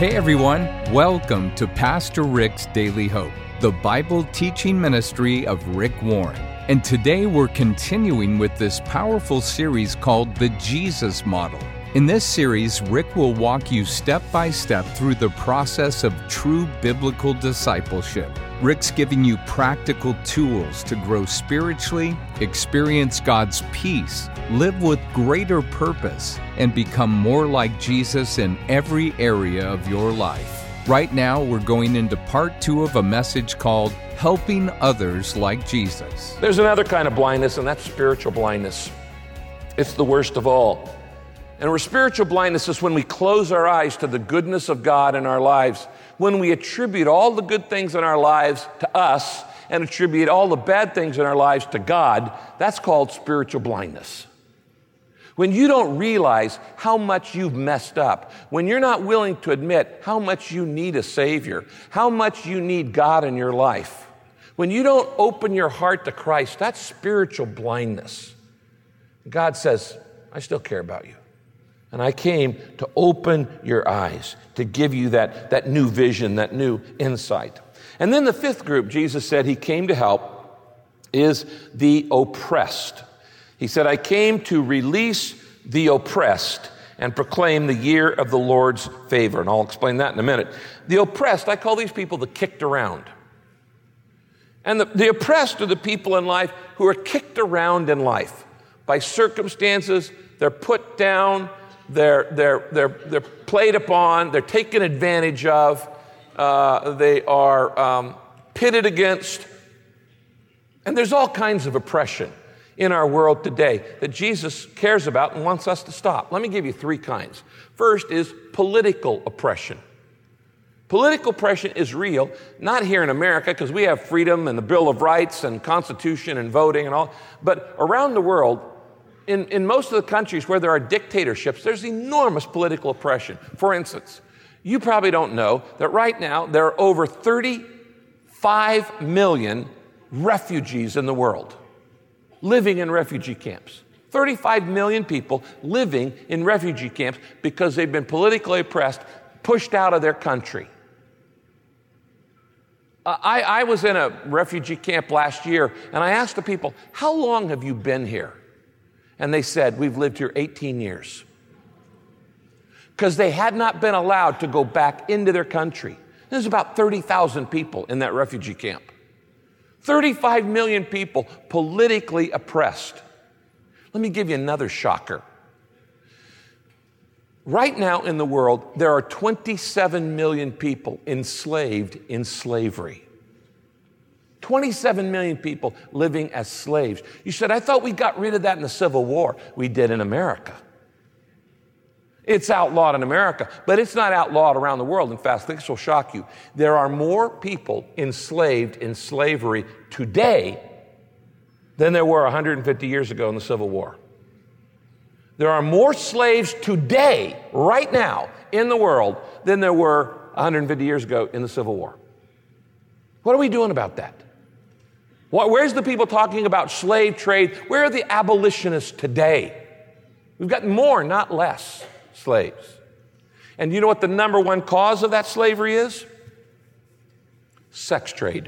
Hey everyone, welcome to Pastor Rick's Daily Hope, the Bible teaching ministry of Rick Warren. And today we're continuing with this powerful series called The Jesus Model. In this series, Rick will walk you step by step through the process of true biblical discipleship. Rick's giving you practical tools to grow spiritually, experience God's peace, live with greater purpose, and become more like Jesus in every area of your life. Right now, we're going into part 2 of a message called Helping Others Like Jesus. There's another kind of blindness, and that's spiritual blindness. It's the worst of all. And where spiritual blindness is when we close our eyes to the goodness of God in our lives, when we attribute all the good things in our lives to us and attribute all the bad things in our lives to God. That's called spiritual blindness. When you don't realize how much you've messed up, when you're not willing to admit how much you need a Savior, how much you need God in your life, when you don't open your heart to Christ, that's spiritual blindness. God says, I still care about you. And I came to open your eyes, to give you that new vision, that new insight. And then the fifth group Jesus said he came to help is the oppressed. He said, I came to release the oppressed and proclaim the year of the Lord's favor. And I'll explain that in a minute. The oppressed, I call these people the kicked around. And the oppressed are the people in life who are kicked around in life by circumstances. They're put down. They're played upon, they're taken advantage of, they are pitted against, and there's all kinds of oppression in our world today that Jesus cares about and wants us to stop. Let me give you 3 kinds. First is political oppression. Political oppression is real, not here in America because we have freedom and the Bill of Rights and Constitution and voting and all, but around the world, in most of the countries where there are dictatorships, there's enormous political oppression. For instance, you probably don't know that right now there are over 35 million refugees in the world living in refugee camps. 35 million people living in refugee camps because they've been politically oppressed, pushed out of their country. I was in a refugee camp last year, and I asked the people, how long have you been here? And they said, we've lived here 18 years. Because they had not been allowed to go back into their country. There's about 30,000 people in that refugee camp. 35 million people politically oppressed. Let me give you another shocker. Right now in the world, there are 27 million people enslaved in slavery. 27 million people living as slaves. You said, I thought we got rid of that in the Civil War. We did in America. It's outlawed in America, but it's not outlawed around the world. In fact, this will shock you. There are more people enslaved in slavery today than there were 150 years ago in the Civil War. There are more slaves today, right now, in the world than there were 150 years ago in the Civil War. What are we doing about that? Where's the people talking about slave trade? Where are the abolitionists today? We've got more, not less, slaves. And you know what the number one cause of that slavery is? Sex trade.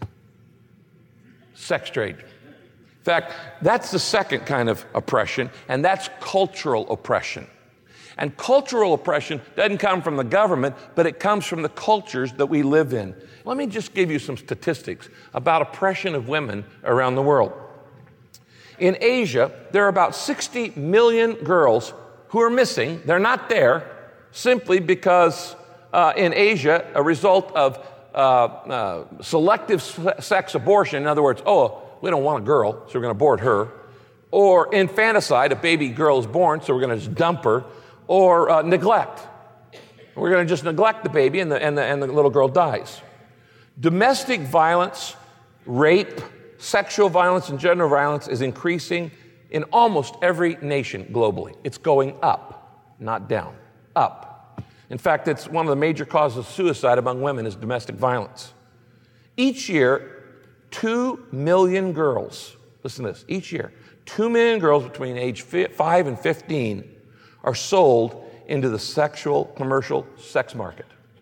Sex trade. In fact, that's the second kind of oppression, and that's cultural oppression. And cultural oppression doesn't come from the government, but it comes from the cultures that we live in. Let me just give you some statistics about oppression of women around the world. In Asia, there are about 60 million girls who are missing. They're not there simply because in Asia, a result of selective sex abortion, in other words, we don't want a girl, so we're going to abort her. Or infanticide, a baby girl is born, so we're going to just dump her. Or neglect. We're going to just neglect the baby and the little girl dies. Domestic violence, rape, sexual violence, and gender violence is increasing in almost every nation globally. It's going up, not down, up. In fact, it's one of the major causes of suicide among women is domestic violence. Each year, 2 million girls, listen to this, each year, 2 million girls between age 5 and 15 are sold into the commercial sex market.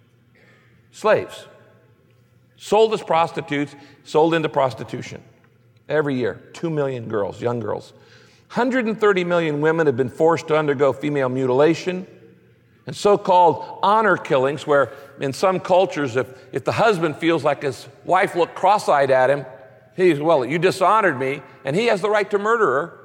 Slaves. Sold as prostitutes, sold into prostitution. Every year, 2 million girls, young girls. 130 million women have been forced to undergo female mutilation and so-called honor killings, where in some cultures, if the husband feels like his wife looked cross-eyed at him, he's, well, you dishonored me, and he has the right to murder her.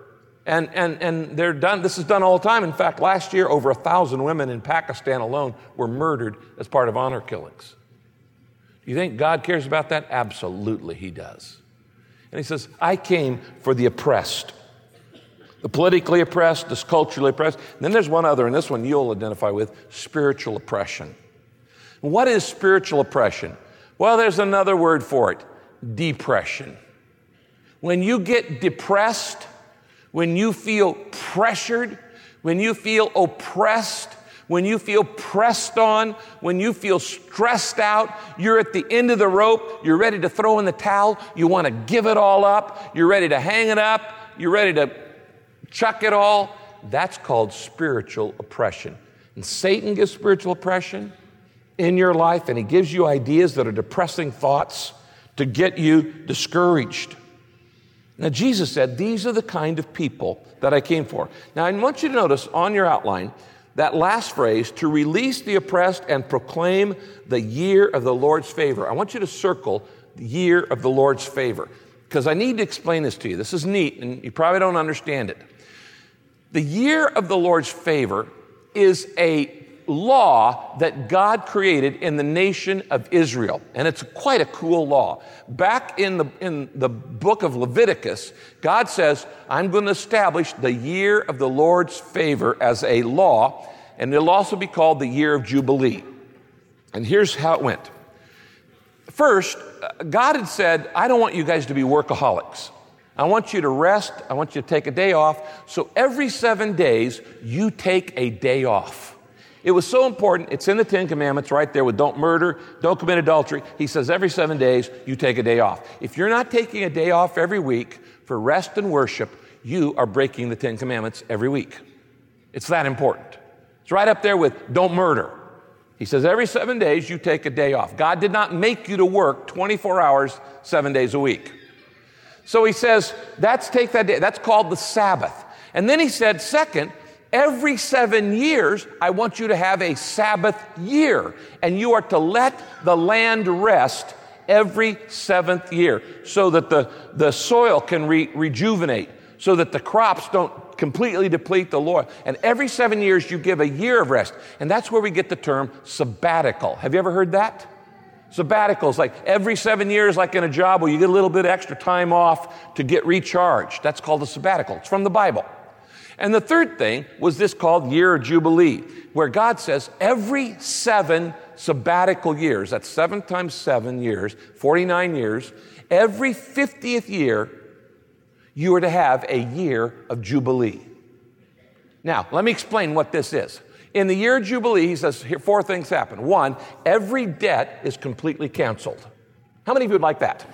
And they're done. This is done all the time. In fact, last year, over 1,000 women in Pakistan alone were murdered as part of honor killings. Do you think God cares about that? Absolutely, he does. And he says, I came for the oppressed. The politically oppressed, the culturally oppressed. And then there's one other, and this one you'll identify with, spiritual oppression. What is spiritual oppression? Well, there's another word for it, depression. When you get depressed, when you feel pressured, when you feel oppressed, when you feel pressed on, when you feel stressed out, you're at the end of the rope, you're ready to throw in the towel, you want to give it all up, you're ready to hang it up, you're ready to chuck it all. That's called spiritual oppression. And Satan gives spiritual oppression in your life, and he gives you ideas that are depressing thoughts to get you discouraged. Now, Jesus said, these are the kind of people that I came for. Now, I want you to notice on your outline that last phrase, to release the oppressed and proclaim the year of the Lord's favor. I want you to circle the year of the Lord's favor, because I need to explain this to you. This is neat, and you probably don't understand it. The year of the Lord's favor is a law that God created in the nation of Israel, and it's quite a cool law. Back in the book of Leviticus, God says, I'm going to establish the year of the Lord's favor as a law, and it'll also be called the year of Jubilee. And here's how it went. First, God had said, I don't want you guys to be workaholics. I want you to rest. I want you to take a day off. So every 7 days, you take a day off. It was so important. It's in the 10 Commandments right there with don't murder, don't commit adultery. He says every 7 days, you take a day off. If you're not taking a day off every week for rest and worship, you are breaking the 10 Commandments every week. It's that important. It's right up there with don't murder. He says every 7 days, you take a day off. God did not make you to work 24 hours, 7 days a week. So he says, take that day. That's called the Sabbath. And then he said, second, every 7 years, I want you to have a Sabbath year, and you are to let the land rest every 7th year so that the soil can rejuvenate, so that the crops don't completely deplete the soil. And every 7 years, you give a year of rest, and that's where we get the term sabbatical. Have you ever heard that? Sabbaticals, like every 7 years, like in a job where you get a little bit extra time off to get recharged. That's called a sabbatical. It's from the Bible. And the third thing was this called Year of Jubilee, where God says every 7 sabbatical years, that's 7 times 7 years, 49 years, every 50th year, you are to have a year of Jubilee. Now, let me explain what this is. In the year of Jubilee, he says here 4 things happen. 1, every debt is completely canceled. How many of you would like that?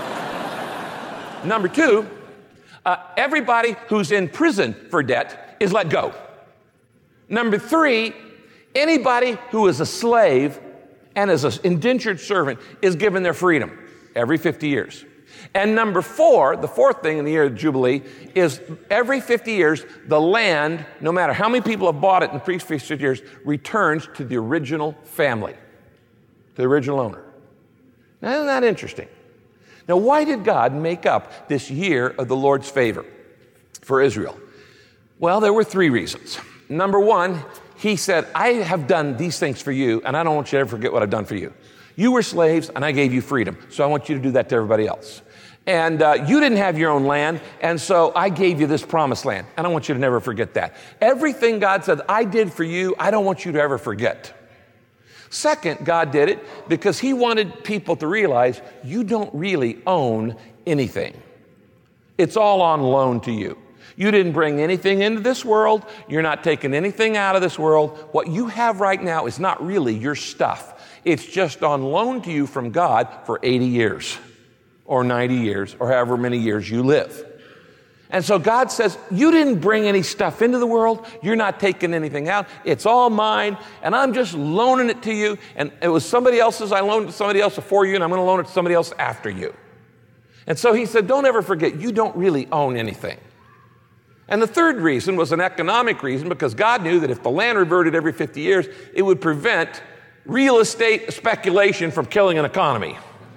Number 2, everybody who's in prison for debt is let go. Number 3, anybody who is a slave and is an indentured servant is given their freedom every 50 years. And number 4, the 4th thing in the year of Jubilee, is every 50 years, the land, no matter how many people have bought it in the previous 50 years, returns to the original family, to the original owner. Now, isn't that interesting? Now, why did God make up this year of the Lord's favor for Israel? Well, there were 3 reasons. Number 1, he said, I have done these things for you, and I don't want you to ever forget what I've done for you. You were slaves, and I gave you freedom, so I want you to do that to everybody else. And you didn't have your own land, and so I gave you this promised land, and I want you to never forget that. Everything God said I did for you, I don't want you to ever forget. Second, God did it because he wanted people to realize you don't really own anything. It's all on loan to you. You didn't bring anything into this world. You're not taking anything out of this world. What you have right now is not really your stuff. It's just on loan to you from God for 80 years or 90 years or however many years you live. And so God says, you didn't bring any stuff into the world. You're not taking anything out. It's all mine, and I'm just loaning it to you. And it was somebody else's. I loaned it to somebody else before you, and I'm going to loan it to somebody else after you. And so he said, don't ever forget, you don't really own anything. And the third reason was an economic reason, because God knew that if the land reverted every 50 years, it would prevent real estate speculation from killing an economy.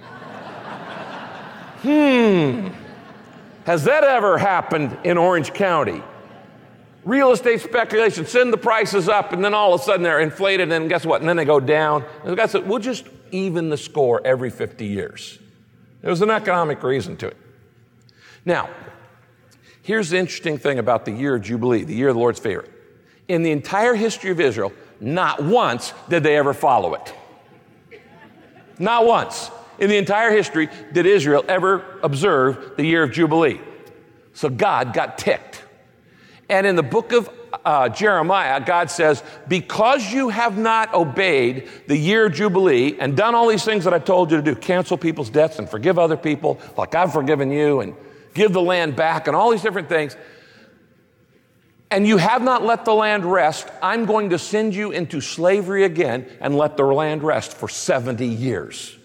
Has that ever happened in Orange County? Real estate speculation, send the prices up, and then all of a sudden they're inflated, and then guess what? And then they go down. And God said, we'll just even the score every 50 years. There was an economic reason to it. Now, here's the interesting thing about the year of Jubilee, the year of the Lord's favor. In the entire history of Israel, not once did they ever follow it. Not once. In the entire history did Israel ever observe the year of Jubilee. So God got ticked. And in the book of Jeremiah, God says, because you have not obeyed the year of Jubilee and done all these things that I've told you to do, cancel people's debts and forgive other people like I've forgiven you, and give the land back and all these different things, and you have not let the land rest, I'm going to send you into slavery again and let the land rest for 70 years.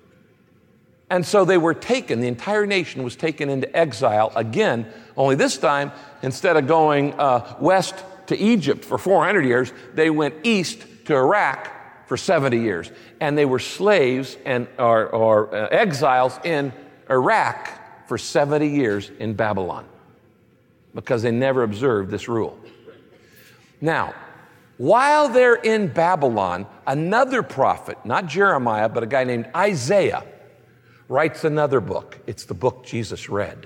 And so they were taken, the entire nation was taken into exile again, only this time, instead of going west to Egypt for 400 years, they went east to Iraq for 70 years. And they were slaves and or exiles in Iraq for 70 years in Babylon, because they never observed this rule. Now, while they're in Babylon, another prophet, not Jeremiah, but a guy named Isaiah, writes another book. It's the book Jesus read.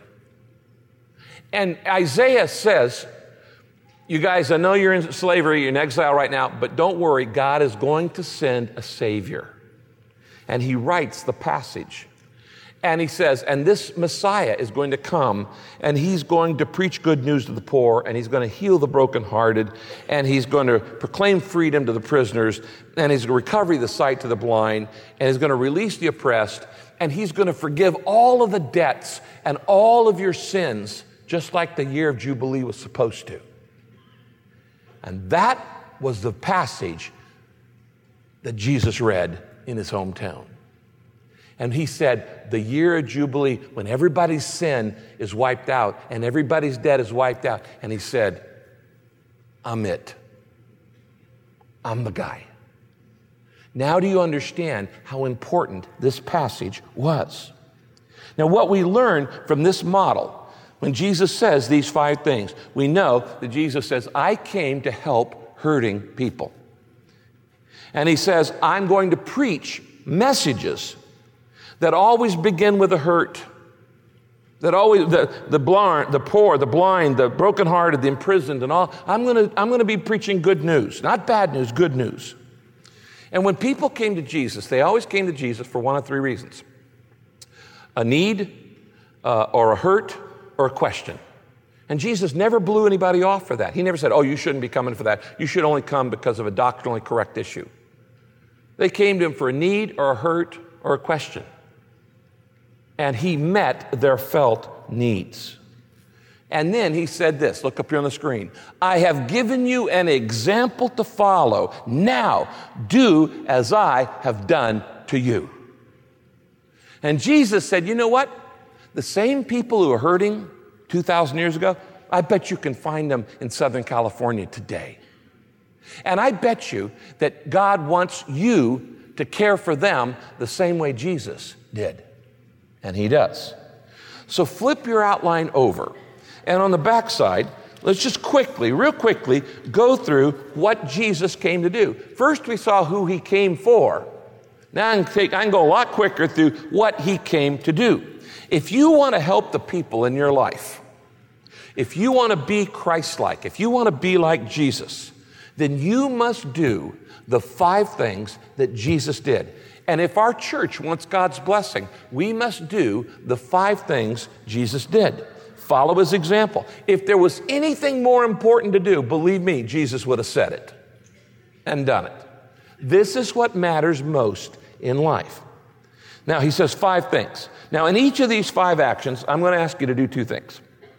And Isaiah says, you guys, I know you're in slavery, you're in exile right now, but don't worry, God is going to send a Savior. And he writes the passage. And he says, and this Messiah is going to come, and he's going to preach good news to the poor, and he's going to heal the brokenhearted, and he's going to proclaim freedom to the prisoners, and he's going to recover the sight to the blind, and he's going to release the oppressed, and he's going to forgive all of the debts and all of your sins, just like the year of Jubilee was supposed to. And that was the passage that Jesus read in his hometown. And he said, the year of Jubilee, when everybody's sin is wiped out and everybody's debt is wiped out. And he said, I'm it. I'm the guy. Now do you understand how important this passage was? Now what we learn from this model, when Jesus says these 5 things, we know that Jesus says, I came to help hurting people. And he says, I'm going to preach messages that always begin with a hurt, that always the poor, the blind, the brokenhearted, the imprisoned, and all. I'm going to be preaching good news, not bad news, good news. And when people came to Jesus, they always came to Jesus for one of 3 reasons: a need, or a hurt, or a question. And Jesus never blew anybody off for that. He never said, oh, you shouldn't be coming for that. You should only come because of a doctrinally correct issue. They came to him for a need or a hurt or a question. And he met their felt needs. And then he said this, look up here on the screen. I have given you an example to follow. Now do as I have done to you. And Jesus said, you know what? The same people who are hurting 2,000 years ago, I bet you can find them in Southern California today. And I bet you that God wants you to care for them the same way Jesus did. And he does. So flip your outline over. And on the backside, let's just real quickly, go through what Jesus came to do. First, we saw who he came for. Now I can go a lot quicker through what he came to do. If you want to help the people in your life, if you want to be Christ-like, if you want to be like Jesus, then you must do the 5 things that Jesus did. And if our church wants God's blessing, we must do the 5 things Jesus did. Follow his example. If there was anything more important to do, believe me, Jesus would have said it and done it. This is what matters most in life. Now, he says 5 things. Now, in each of these 5 actions, I'm going to ask you to do 2 things.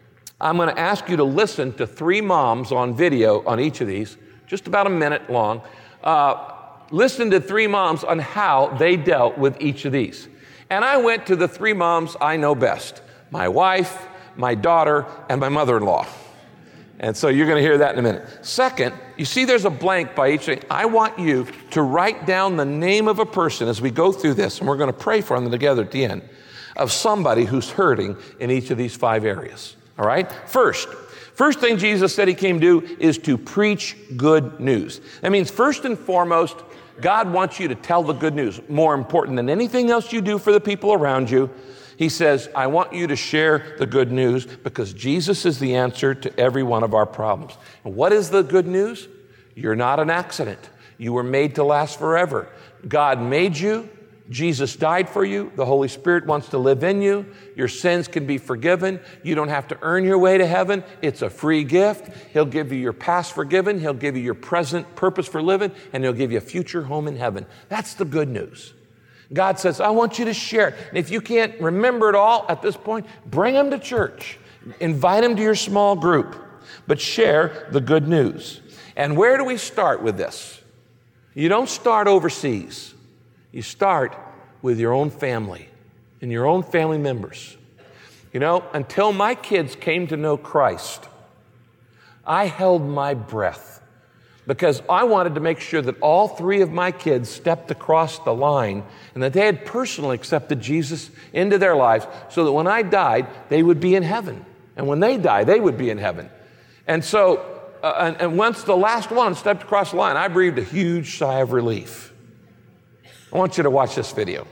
I'm going to ask you to listen to 3 moms on video on each of these, just about a minute long. Listen to 3 moms on how they dealt with each of these. And I went to the 3 moms I know best: my wife, my daughter, and my mother-in-law. And so you're going to hear that in a minute. Second, you see there's a blank by each thing. I want you to write down the name of a person as we go through this, and we're going to pray for them together at the end, of somebody who's hurting in each of these 5 areas. All right? First thing Jesus said he came to do is to preach good news. That means first and foremost, God wants you to tell the good news. More important than anything else you do for the people around you, he says, I want you to share the good news because Jesus is the answer to every one of our problems. And what is the good news? You're not an accident. You were made to last forever. God made you. Jesus died for you. The Holy Spirit wants to live in you. Your sins can be forgiven. You don't have to earn your way to heaven. It's a free gift. He'll give you your past forgiven. He'll give you your present purpose for living, and he'll give you a future home in heaven. That's the good news. God says, I want you to share it. And if you can't remember it all at this point, bring them to church. Invite them to your small group, but share the good news. And where do we start with this? You don't start overseas. You start with your own family and your own family members. You know, until my kids came to know Christ, I held my breath because I wanted to make sure that all 3 of my kids stepped across the line and that they had personally accepted Jesus into their lives so that when I died, they would be in heaven. And when they die, they would be in heaven. And so, and once the last one stepped across the line, I breathed a huge sigh of relief. I want you to watch this video.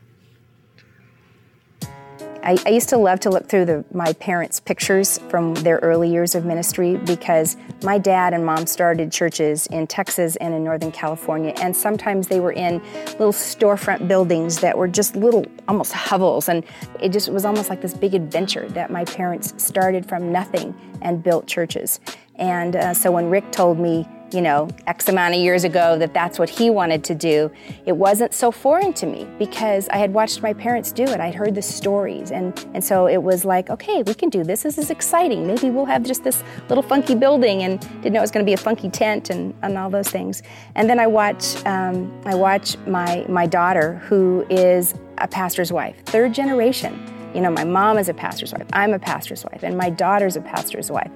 I used to love to look through my parents' pictures from their early years of ministry because my dad and mom started churches in Texas and in Northern California, and sometimes they were in little storefront buildings that were just little, almost hovels, and it just was almost like this big adventure that my parents started from nothing and built churches. And so when Rick told me, you know, X amount of years ago that that's what he wanted to do, it wasn't so foreign to me because I had watched my parents do it. I'd heard the stories. And so it was like, okay, we can do this. This is exciting. Maybe we'll have just this little funky building, and didn't know it was going to be a funky tent and all those things. And then I watch my daughter, who is a pastor's wife, 3rd generation. You know, my mom is a pastor's wife. I'm a pastor's wife. And my daughter's a pastor's wife.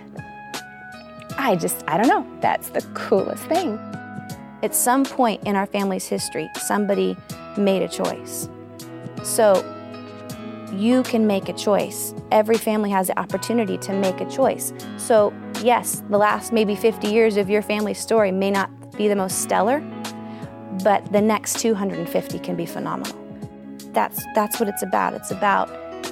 I don't know, that's the coolest thing. At some point in our family's history, somebody made a choice. So you can make a choice. Every family has the opportunity to make a choice. So yes, the last maybe 50 years of your family's story may not be the most stellar, but the next 250 can be phenomenal. That's what it's about. It's about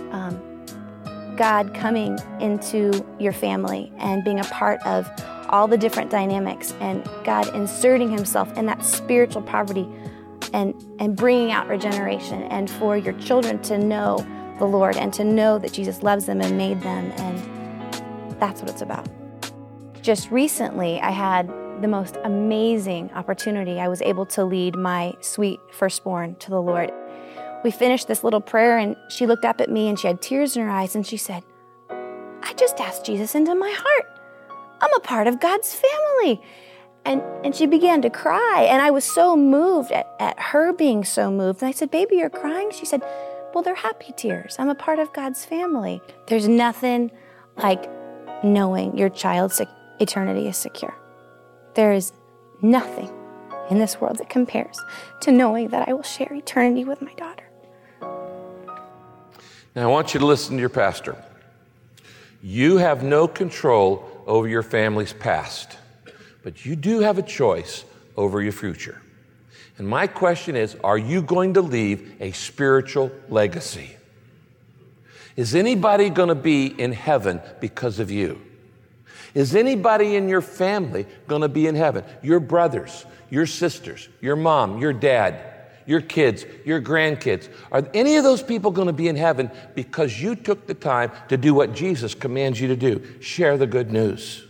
God coming into your family and being a part of all the different dynamics, and God inserting himself in that spiritual poverty and bringing out regeneration, and for your children to know the Lord and to know that Jesus loves them and made them, and that's what it's about. Just recently, I had the most amazing opportunity. I was able to lead my sweet firstborn to the Lord. We finished this little prayer, and she looked up at me and she had tears in her eyes, and she said, I just asked Jesus into my heart. I'm a part of God's family. And she began to cry, and I was so moved at her being so moved. And I said, baby, you're crying? She said, well, they're happy tears. I'm a part of God's family. There's nothing like knowing your child's eternity is secure. There is nothing in this world that compares to knowing that I will share eternity with my daughter. Now, I want you to listen to your pastor. You have no control over your family's past, but you do have a choice over your future. And my question is, are you going to leave a spiritual legacy? Is anybody going to be in heaven because of you? Is anybody in your family going to be in heaven? Your brothers, your sisters, your mom, your dad, your kids, your grandkids. Are any of those people going to be in heaven because you took the time to do what Jesus commands you to do? Share the good news.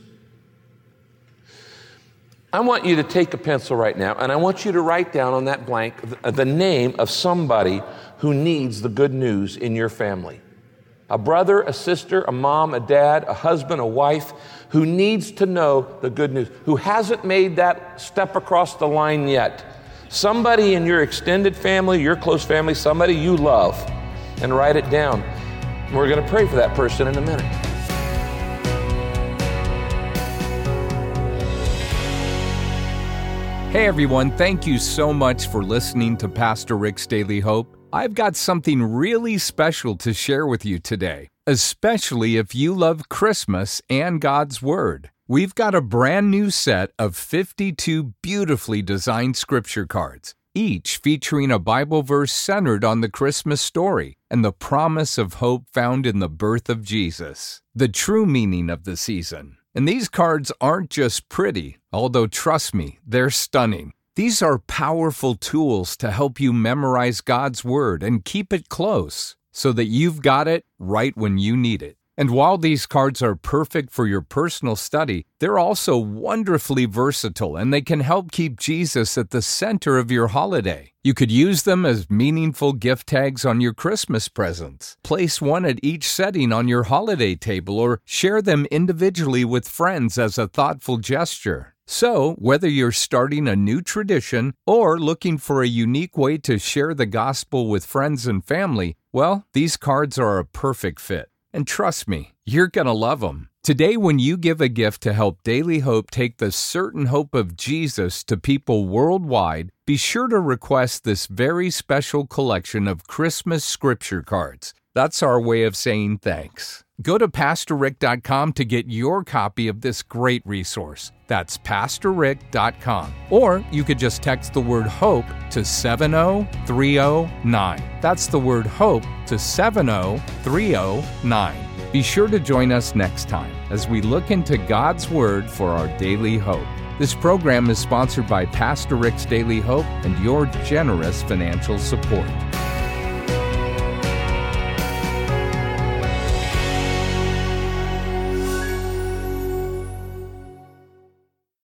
I want you to take a pencil right now, and I want you to write down on that blank the name of somebody who needs the good news in your family. a brother, a sister, a mom, a dad, a husband, a wife who needs to know the good news, who hasn't made that step across the line yet. Somebody in your extended family, your close family, somebody you love, and write it down. We're going to pray for that person in a minute. Hey everyone, thank you so much for listening to Pastor Rick's Daily Hope. I've got something really special to share with you today, especially if you love Christmas and God's Word. We've got a brand new set of 52 beautifully designed scripture cards, each featuring a Bible verse centered on the Christmas story and the promise of hope found in the birth of Jesus, the true meaning of the season. And these cards aren't just pretty, although trust me, they're stunning. These are powerful tools to help you memorize God's Word and keep it close so that you've got it right when you need it. And while these cards are perfect for your personal study, they're also wonderfully versatile and they can help keep Jesus at the center of your holiday. You could use them as meaningful gift tags on your Christmas presents, place one at each setting on your holiday table, or share them individually with friends as a thoughtful gesture. So, whether you're starting a new tradition or looking for a unique way to share the gospel with friends and family, well, these cards are a perfect fit. And trust me, you're going to love them. Today, when you give a gift to help Daily Hope take the certain hope of Jesus to people worldwide, be sure to request this very special collection of Christmas scripture cards. That's our way of saying thanks. Go to PastorRick.com to get your copy of this great resource. That's PastorRick.com. Or you could just text the word HOPE to 70309. That's the word HOPE to 70309. Be sure to join us next time as we look into God's Word for our daily hope. This program is sponsored by Pastor Rick's Daily Hope and your generous financial support.